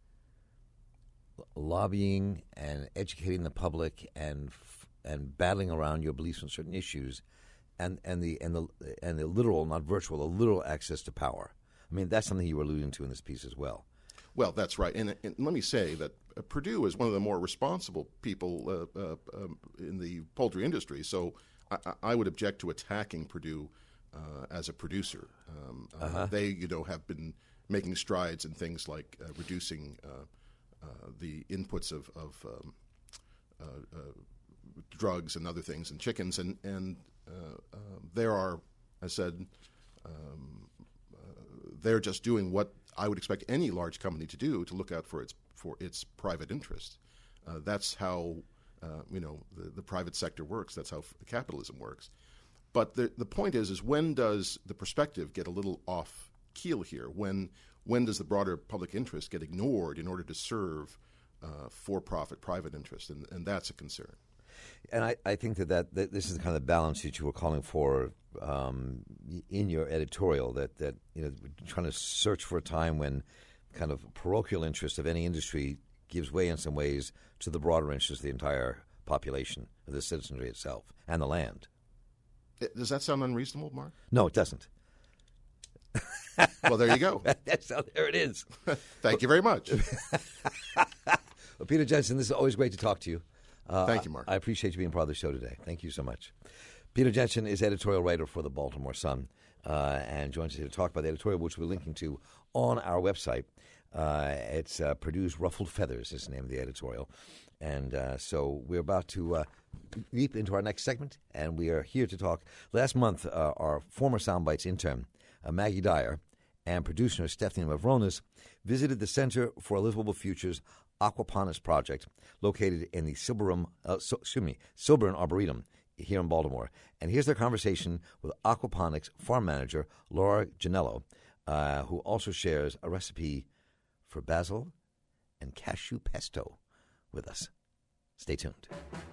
S1: lobbying and educating the public and and battling around your beliefs on certain issues. And, and the and the and the literal, not virtual, the literal access to power. I mean, that's something you were alluding to in this piece as well.
S4: Well, that's right. And, and let me say that uh, Perdue is one of the more responsible people uh, uh, um, in the poultry industry. So I, I would object to attacking Perdue uh, as a producer. Um, uh, uh-huh. They, you know, have been making strides in things like uh, reducing uh, uh, the inputs of, of um, uh, uh, drugs and other things in chickens, and and uh, uh, there are, I said, um, uh, they're just doing what I would expect any large company to do, to look out for its for its private interest. Uh, that's how uh, you know the, the private sector works. That's how f- capitalism works. But the the point is, is when does the perspective get a little off keel here? When when does the broader public interest get ignored in order to serve uh, for-profit private interest? And, and that's a concern.
S1: And I, I think that, that, that this is the kind of balance that you were calling for um, in your editorial, that, that you know, trying to search for a time when kind of parochial interest of any industry gives way in some ways to the broader interest of the entire population, of the citizenry itself, and the land.
S4: Does that sound unreasonable, Mark?
S1: No, it doesn't.
S4: Well, there you go.
S1: That's how, there it is.
S4: Thank you very much.
S1: Well, Peter Jensen, this is always great to talk to you. Uh,
S4: Thank you, Mark.
S1: I, I appreciate you being part of the show today. Thank you so much. Peter Jensen is editorial writer for the Baltimore Sun uh, and joins us here to talk about the editorial, which we're linking to on our website. Uh, it's uh, Purdue's Ruffled Feathers is the name of the editorial. And uh, so we're about to uh, leap into our next segment, and we are here to talk. Last month, uh, our former Soundbites intern, uh, Maggie Dyer, and producer Stephanie Mavronis visited the Center for Livable Futures Aquaponics project located in the Silberum, uh, so, excuse me, Silburn Arboretum here in Baltimore. And here's their conversation with Aquaponics farm manager Laura Janello, uh, who also shares a recipe for basil and cashew pesto with us. Stay tuned.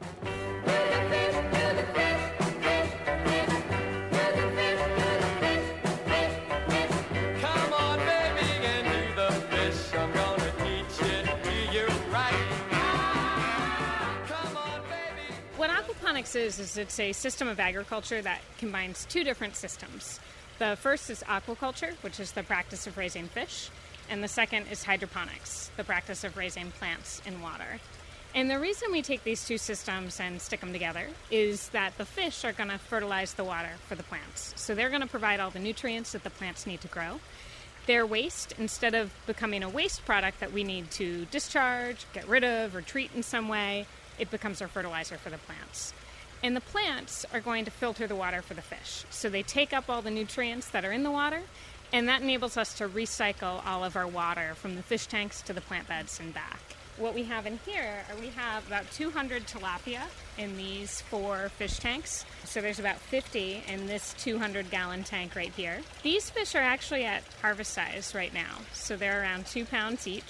S5: Is, is it's a system of agriculture that combines two different systems. The first is aquaculture, which is the practice of raising fish, and the second is hydroponics, the practice of raising plants in water. And the reason we take these two systems and stick them together is that the fish are going to fertilize the water for the plants. So they're going to provide all the nutrients that the plants need to grow. Their waste, instead of becoming a waste product that we need to discharge, get rid of, or treat in some way, it becomes our fertilizer for the plants. And the plants are going to filter the water for the fish. So they take up all the nutrients that are in the water, and that enables us to recycle all of our water from the fish tanks to the plant beds and back. What we have in here, are we have about two hundred tilapia in these four fish tanks. So there's about fifty in this two hundred gallon tank right here. These fish are actually at harvest size right now. So they're around two pounds each.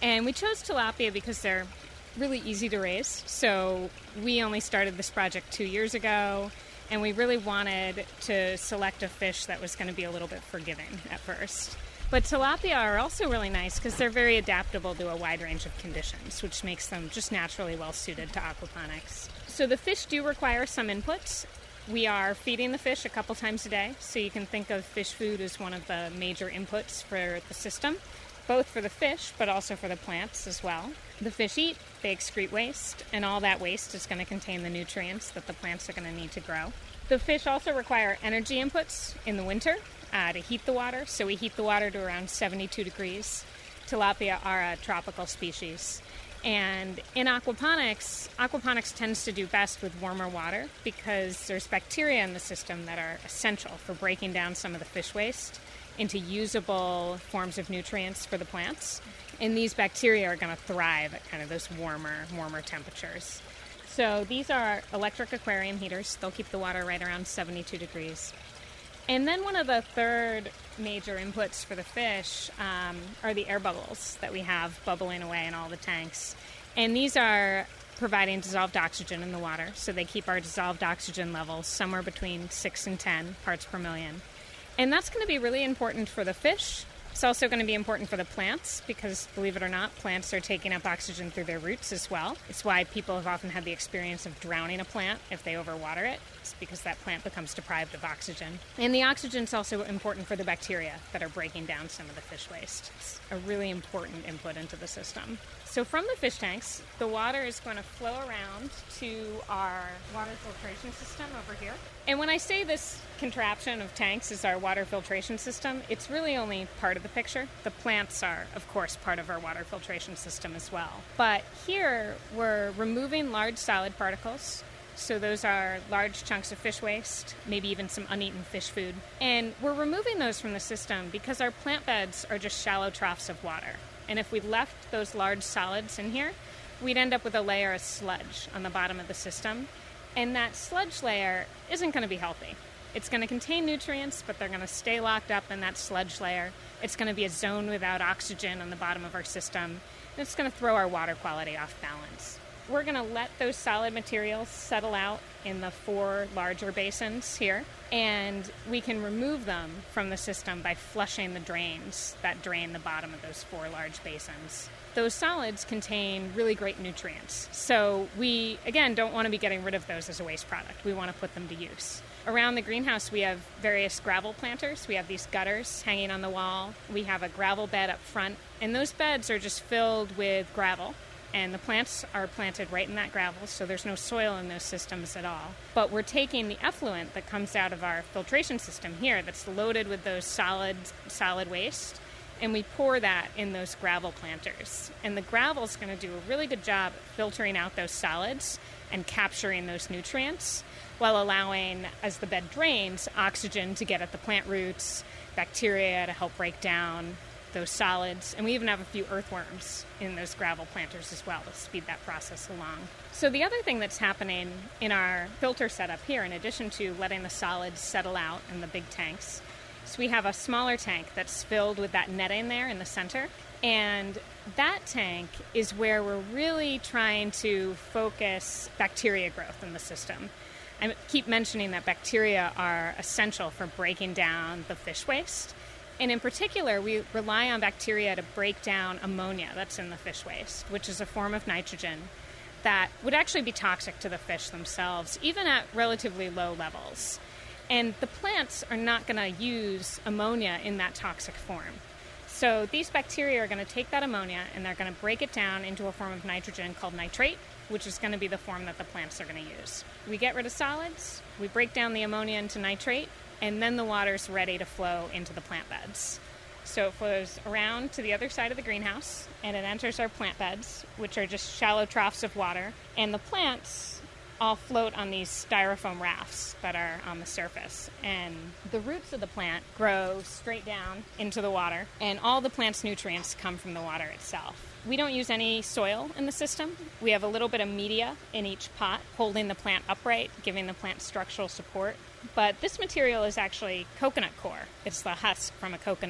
S5: And we chose tilapia because they're really easy to raise. So we only started this project two years ago, and we really wanted to select a fish that was going to be a little bit forgiving at first. But tilapia are also really nice because they're very adaptable to a wide range of conditions, which makes them just naturally well suited to aquaponics. So the fish do require some inputs. We are feeding the fish a couple times a day, so you can think of fish food as one of the major inputs for the system, both for the fish but also for the plants as well. The fish eat, they excrete waste, and all that waste is going to contain the nutrients that the plants are going to need to grow. The fish also require energy inputs in the winter uh, to heat the water, so we heat the water to around seventy-two degrees. Tilapia are a tropical species. And in aquaponics, aquaponics tends to do best with warmer water because there's bacteria in the system that are essential for breaking down some of the fish waste into usable forms of nutrients for the plants. And these bacteria are going to thrive at kind of those warmer, warmer temperatures. So these are electric aquarium heaters. They'll keep the water right around seventy-two degrees. And then one of the third major inputs for the fish um, are the air bubbles that we have bubbling away in all the tanks. And these are providing dissolved oxygen in the water, so they keep our dissolved oxygen levels somewhere between six and ten parts per million. And that's going to be really important for the fish. It's also going to be important for the plants because, believe it or not, plants are taking up oxygen through their roots as well. It's why people have often had the experience of drowning a plant if they overwater it. It's because that plant becomes deprived of oxygen. And the oxygen is also important for the bacteria that are breaking down some of the fish waste. It's a really important input into the system. So from the fish tanks, the water is going to flow around to our water filtration system over here. And when I say this contraption of tanks is our water filtration system, it's really only part of the picture. The plants are, of course, part of our water filtration system as well. But here, we're removing large solid particles. So those are large chunks of fish waste, maybe even some uneaten fish food. And we're removing those from the system because our plant beds are just shallow troughs of water. And if we left those large solids in here, we'd end up with a layer of sludge on the bottom of the system. And that sludge layer isn't going to be healthy. It's going to contain nutrients, but they're going to stay locked up in that sludge layer. It's going to be a zone without oxygen on the bottom of our system. And it's going to throw our water quality off balance. We're going to let those solid materials settle out in the four larger basins here, and we can remove them from the system by flushing the drains that drain the bottom of those four large basins. Those solids contain really great nutrients, so we, again, don't want to be getting rid of those as a waste product. We want to put them to use. Around the greenhouse, we have various gravel planters. We have these gutters hanging on the wall. We have a gravel bed up front, and those beds are just filled with gravel. And the plants are planted right in that gravel, so there's no soil in those systems at all. But we're taking the effluent that comes out of our filtration system here that's loaded with those solid, solid waste, and we pour that in those gravel planters. And the gravel's going to do a really good job filtering out those solids and capturing those nutrients while allowing, as the bed drains, oxygen to get at the plant roots, bacteria to help break down those solids, and we even have a few earthworms in those gravel planters as well to speed that process along. So the other thing that's happening in our filter setup here, in addition to letting the solids settle out in the big tanks, is we have a smaller tank that's filled with that netting there in the center, and that tank is where we're really trying to focus bacteria growth in the system. I keep mentioning that bacteria are essential for breaking down the fish waste. And in particular, we rely on bacteria to break down ammonia that's in the fish waste, which is a form of nitrogen that would actually be toxic to the fish themselves, even at relatively low levels. And the plants are not going to use ammonia in that toxic form. So these bacteria are going to take that ammonia and they're going to break it down into a form of nitrogen called nitrate, which is going to be the form that the plants are going to use. We get rid of solids, we break down the ammonia into nitrate, and then the water's ready to flow into the plant beds. So it flows around to the other side of the greenhouse, and it enters our plant beds, which are just shallow troughs of water. And the plants all float on these styrofoam rafts that are on the surface. And the roots of the plant grow straight down into the water, and all the plant's nutrients come from the water itself. We don't use any soil in the system. We have a little bit of media in each pot holding the plant upright, giving the plant structural support. But this material is actually coconut coir. It's the husk from a coconut.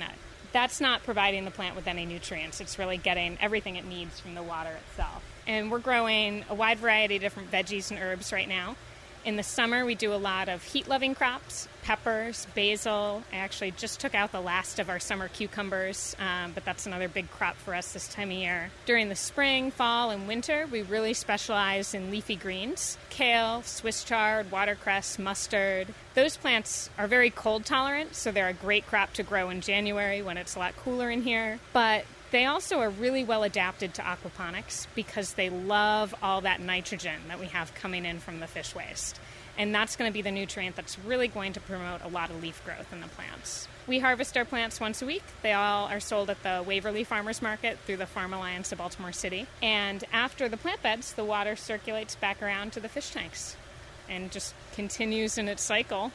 S5: that's not providing the plant with any nutrients. It's really getting everything it needs from the water itself. And we're growing a wide variety of different veggies and herbs right now. In the summer, we do a lot of heat-loving crops, peppers, basil. I actually just took out the last of our summer cucumbers, um, but that's another big crop for us this time of year. During the spring, fall, and winter, we really specialize in leafy greens, kale, Swiss chard, watercress, mustard. Those plants are very cold tolerant, so they're a great crop to grow in January when it's a lot cooler in here. But they also are really well adapted to aquaponics because they love all that nitrogen that we have coming in from the fish waste. And that's going to be the nutrient that's really going to promote a lot of leaf growth in the plants. We harvest our plants once a week. They all are sold at the Waverly Farmers Market through the Farm Alliance of Baltimore City. And after the plant beds, the water circulates back around to the fish tanks and just continues in its cycle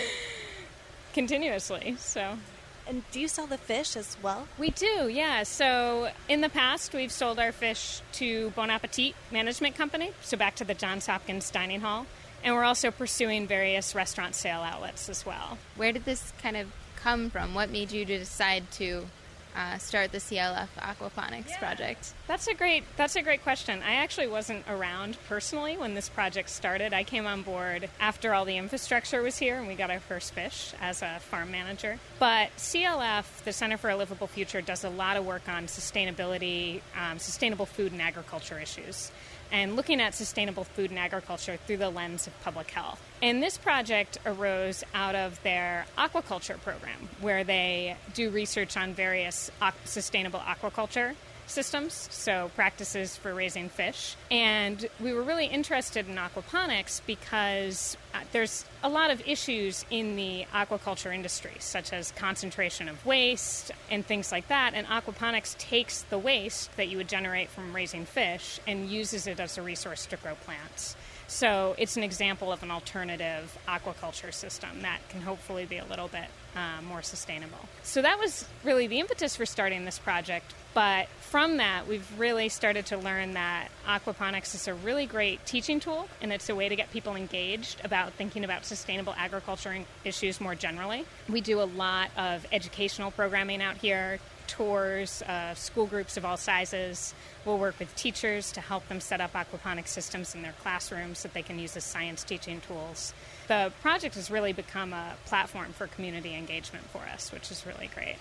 S5: continuously. So...
S6: And do you sell the fish as well?
S5: We do, yeah. So in the past, we've sold our fish to Bon Appetit Management Company, so back to the Johns Hopkins Dining Hall. And we're also pursuing various restaurant sale outlets as well.
S7: Where did this kind of come from? What made you to decide to uh, start the C L F Aquaponics yeah. project?
S5: That's a great that's a great question. I actually wasn't around personally when this project started. I came on board after all the infrastructure was here and we got our first fish as a farm manager. But C L F, the Center for a Livable Future, does a lot of work on sustainability, um, sustainable food and agriculture issues, and looking at sustainable food and agriculture through the lens of public health. And this project arose out of their aquaculture program, where they do research on various aqu- sustainable aquaculture systems, so practices for raising fish. And we were really interested in aquaponics because uh, there's a lot of issues in the aquaculture industry, such as concentration of waste and things like that. And aquaponics takes the waste that you would generate from raising fish and uses it as a resource to grow plants. So it's an example of an alternative aquaculture system that can hopefully be a little bit uh, more sustainable. So that was really the impetus for starting this project. But from that, we've really started to learn that aquaponics is a really great teaching tool, and it's a way to get people engaged about thinking about sustainable agriculture issues more generally. We do a lot of educational programming out here, tours, uh, school groups of all sizes. We'll work with teachers to help them set up aquaponics systems in their classrooms so that they can use as science teaching tools. The project has really become a platform for community engagement for us, which is really great.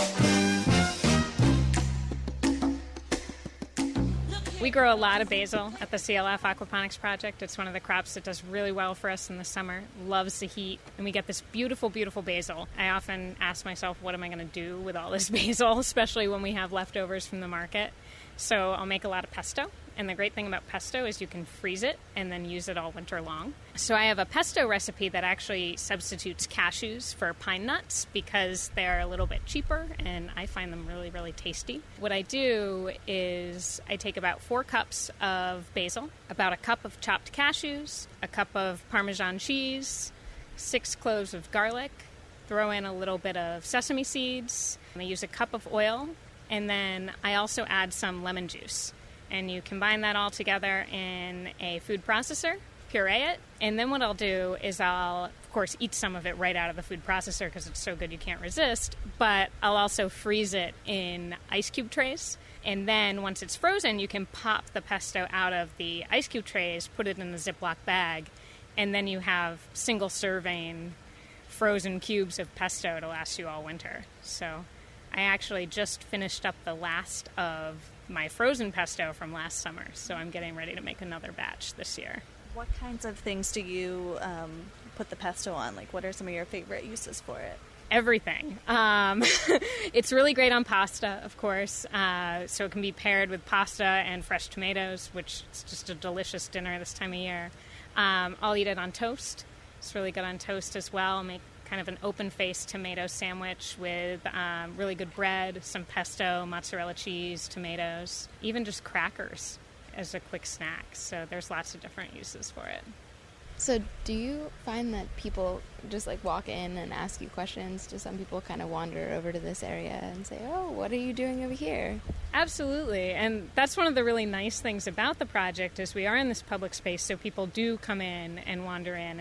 S5: We grow a lot of basil at the C L F Aquaponics project. It's one of the crops that does really well for us in the summer, loves the heat, and we get this beautiful, beautiful basil. I often ask myself, what am I going to do with all this basil, especially when we have leftovers from the market? So I'll make a lot of pesto. And the great thing about pesto is you can freeze it and then use it all winter long. So I have a pesto recipe that actually substitutes cashews for pine nuts because they're a little bit cheaper and I find them really, really tasty. What I do is I take about four cups of basil, about a cup of chopped cashews, a cup of Parmesan cheese, six cloves of garlic, throw in a little bit of sesame seeds. I use a cup of oil, and then I also add some lemon juice. And you combine that all together in a food processor, puree it, and then what I'll do is I'll, of course, eat some of it right out of the food processor because it's so good you can't resist, but I'll also freeze it in ice cube trays. And then once it's frozen, you can pop the pesto out of the ice cube trays, put it in a Ziploc bag, and then you have single-serving frozen cubes of pesto to last you all winter. So I actually just finished up the last of my frozen pesto from last summer, so I'm getting ready to make another batch this year.
S6: What kinds of things do you um, put the pesto on? Like, what are some of your favorite uses for it?
S5: Everything. Um, it's really great on pasta, of course, uh, so it can be paired with pasta and fresh tomatoes, which is just a delicious dinner this time of year. Um, I'll eat it on toast. It's really good on toast as well. Make kind of an open-faced tomato sandwich with um, really good bread, some pesto, mozzarella cheese, tomatoes, even just crackers as a quick snack. So there's lots of different uses for it.
S7: So do you find that people just like walk in and ask you questions? Do some people kind of wander over to this area and say, oh, what are you doing over here?
S5: Absolutely. And that's one of the really nice things about the project is we are in this public space, so people do come in and wander in. And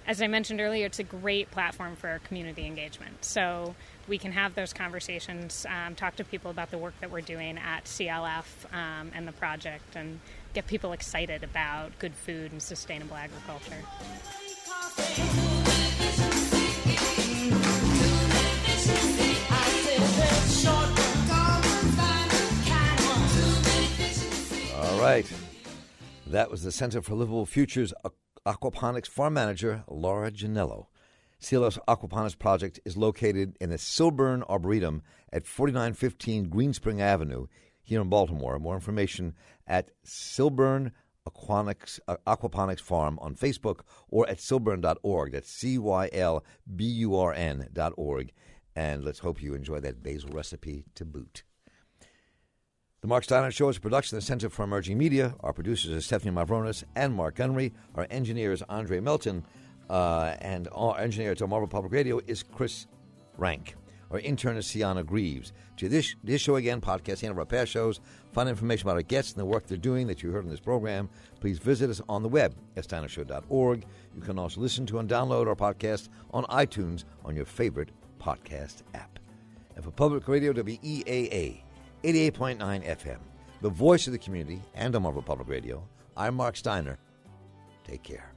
S5: as I mentioned earlier, it's a great platform for community engagement. So we can have those conversations, um, talk to people about the work that we're doing at C L F um, and the project, and get people excited about good food and sustainable agriculture.
S1: All right. That was the Center for Livable Futures Aquaponics Farm Manager, Laura Janello. C L F's Aquaponics project is located in the Silburn Arboretum at forty-nine fifteen Green Spring Avenue here in Baltimore. More information at Silburn Aquaponics, uh, Aquaponics Farm on Facebook or at silburn dot org. That's C Y L B U R N dot org. And let's hope you enjoy that basil recipe to boot. The Mark Steiner Show is a production of the Center for Emerging Media. Our producers are Stephanie Mavronis and Mark Gunry. Our engineer is Andre Melton. Uh, and our engineer at Marvel Public Radio is Chris Rank. Our intern is Sienna Greaves. To this, this show again, podcast and of our past shows, find information about our guests and the work they're doing that you heard in this program, please visit us on the web at steiner show dot org. You can also listen to and download our podcast on iTunes on your favorite podcast app. And for Public Radio W E A A, eighty-eight point nine F M, the voice of the community, and on Marvel Public Radio, I'm Mark Steiner. Take care.